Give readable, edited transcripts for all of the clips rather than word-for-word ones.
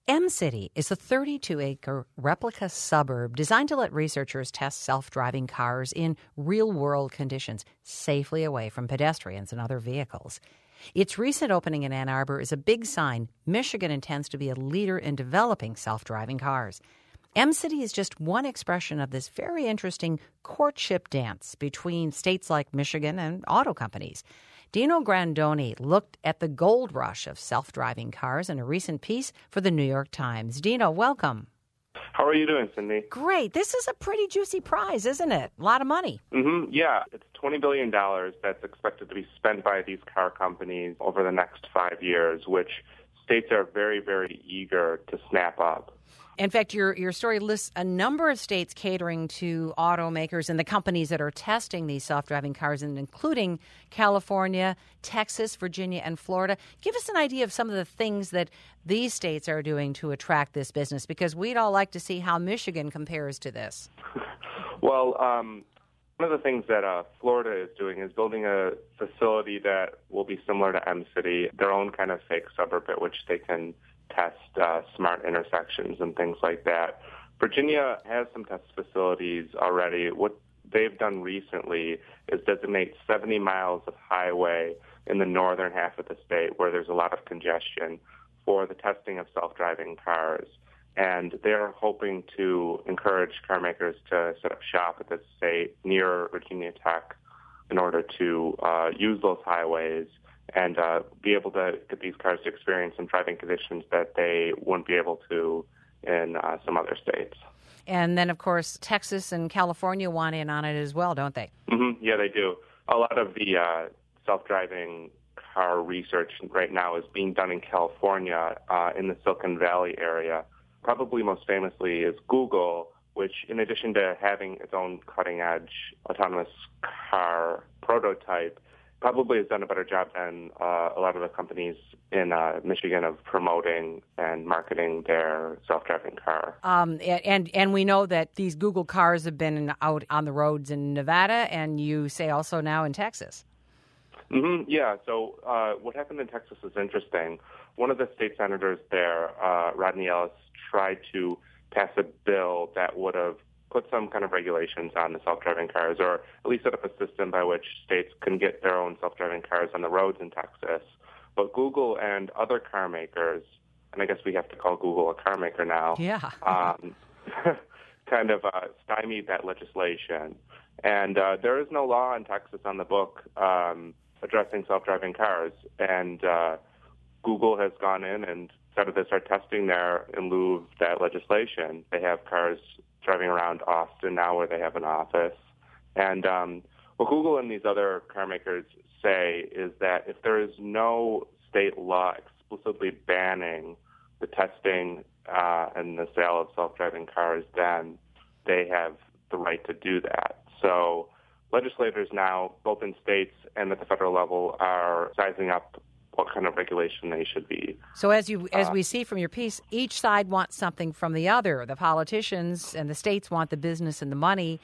M-City is a 32-acre replica suburb designed to let researchers test self-driving cars in real-world conditions, safely away from pedestrians and other vehicles. Its recent opening in Ann Arbor is a big sign Michigan intends to be a leader in developing self-driving cars. M-City is just one expression of this very interesting courtship dance between states like Michigan and auto companies. Dino Grandoni looked at the gold rush of self-driving cars in a recent piece for the New York Times. Dino, welcome. How are you doing, Cindy? Great. This is a pretty juicy prize, isn't it? A lot of money. Yeah, it's $20 billion that's expected to be spent by these car companies over the next 5 years, which states are very, very eager to snap up. In fact, your story lists a number of states catering to automakers and the companies that are testing these self-driving cars, and including California, Texas, Virginia, and Florida. Give us an idea of some of the things that these states are doing to attract this business, because we'd all like to see how Michigan compares to this. Well, one of the things that Florida is doing is building a facility that will be similar to M-City, their own kind of fake suburb at which they can test smart intersections and things like that. Virginia has some test facilities already. What they've done recently is designate 70 miles of highway in the northern half of the state where there's a lot of congestion for the testing of self-driving cars. And they're hoping to encourage car makers to set up shop at the state near Virginia Tech in order to use those highways and be able to get these cars to experience some driving conditions that they wouldn't be able to in some other states. And then, of course, Texas and California want in on it as well, don't they? Yeah, they do. A lot of the self-driving car research right now is being done in California, in the Silicon Valley area. Probably most famously is Google, which, in addition to having its own cutting-edge autonomous car prototype, probably has done a better job than a lot of the companies in Michigan of promoting and marketing their self-driving car. And we know that these Google cars have been out on the roads in Nevada, and you say also now in Texas. Yeah, so what happened in Texas is interesting. One of the state senators there, Rodney Ellis, tried to pass a bill that would have put some kind of regulations on the self-driving cars, or at least set up a system by which states can get their own self-driving cars on the roads in Texas. But Google and other car makers, and I guess we have to call Google a car maker now, kind of stymied that legislation. And there is no law in Texas on the book addressing self-driving cars. And Google has gone in and started to start testing there in lieu of that legislation. They have cars driving around Austin now where they have an office. And what Google and these other car makers say is that if there is no state law explicitly banning the testing and the sale of self-driving cars, then they have the right to do that. So legislators now, both in states and at the federal level, are sizing up what kind of regulation they should be. So as we see from your piece, each side wants something from the other. The politicians and the states want the business and the money,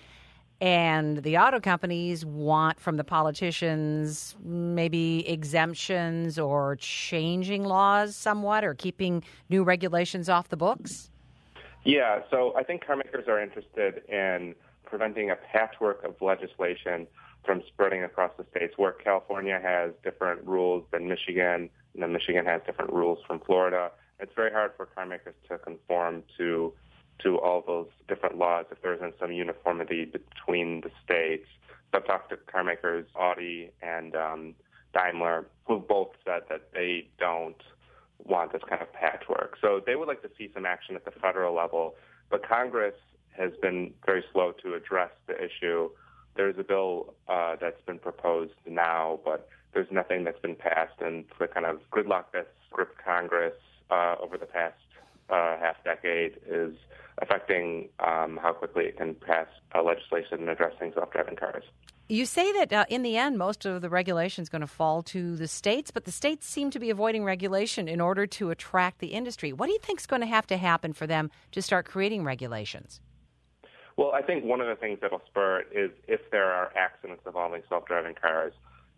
and the auto companies want from the politicians maybe exemptions or changing laws somewhat, or keeping new regulations off the books? Yeah, so I think car makers are interested in preventing a patchwork of legislation from spreading across the states, where California has different rules than Michigan, and then Michigan has different rules from Florida. It's very hard for car makers to conform to all those different laws if there isn't some uniformity between the states. So I've talked to car makers, Audi and Daimler, who both said that they don't want this kind of patchwork. So they would like to see some action at the federal level, but Congress has been very slow to address the issue. There's a bill that's been proposed now, but there's nothing that's been passed, and the kind of gridlock that's gripped Congress over the past half-decade is affecting how quickly it can pass legislation addressing self-driving cars. You say that in the end, most of the regulation is going to fall to the states, but the states seem to be avoiding regulation in order to attract the industry. What do you think is going to have to happen for them to start creating regulations? Well, I think one of the things that will spur it is if there are accidents involving self-driving cars.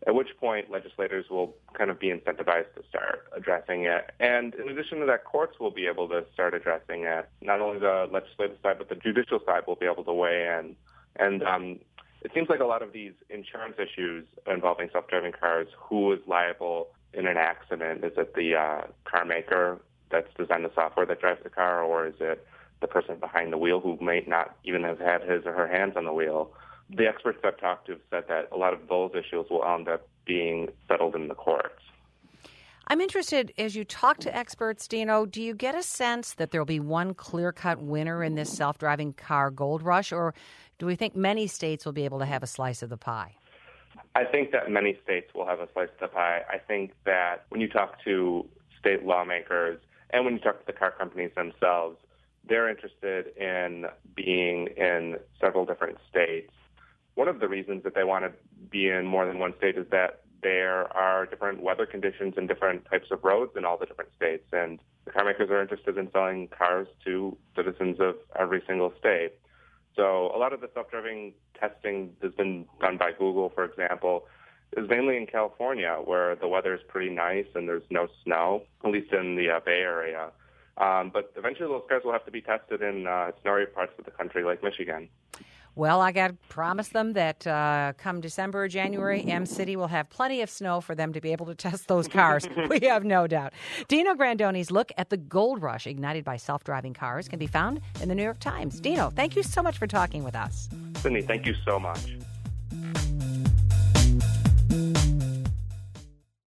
at which point legislators will kind of be incentivized to start addressing it. And in addition to that, courts will be able to start addressing it. Not only the legislative side, but the judicial side will be able to weigh in. And it seems like a lot of these insurance issues involving self-driving cars, who is liable in an accident? Is it the car maker that's designed the software that drives the car, or is it the person behind the wheel who may not even have had his or her hands on the wheel? The experts I've talked to have said that a lot of those issues will end up being settled in the courts. I'm interested, as you talk to experts, Dino, do you get a sense that there will be one clear-cut winner in this self-driving car gold rush, or do we think many states will be able to have a slice of the pie? I think that many states will have a slice of the pie. I think that when you talk to state lawmakers and when you talk to the car companies themselves, they're interested in being in several different states. One of the reasons that they want to be in more than one state is that there are different weather conditions and different types of roads in all the different states, and the car makers are interested in selling cars to citizens of every single state. So a lot of the self-driving testing that's been done by Google, for example, is mainly in California, where the weather is pretty nice and there's no snow, at least in the Bay Area. But eventually those cars will have to be tested in snowy parts of the country like Michigan. Well, I got to promise them that come December or January, M-City will have plenty of snow for them to be able to test those cars. We have no doubt. Dino Grandone's look at the gold rush ignited by self-driving cars can be found in the New York Times. Dino, thank you so much for talking with us. Sydney, thank you so much.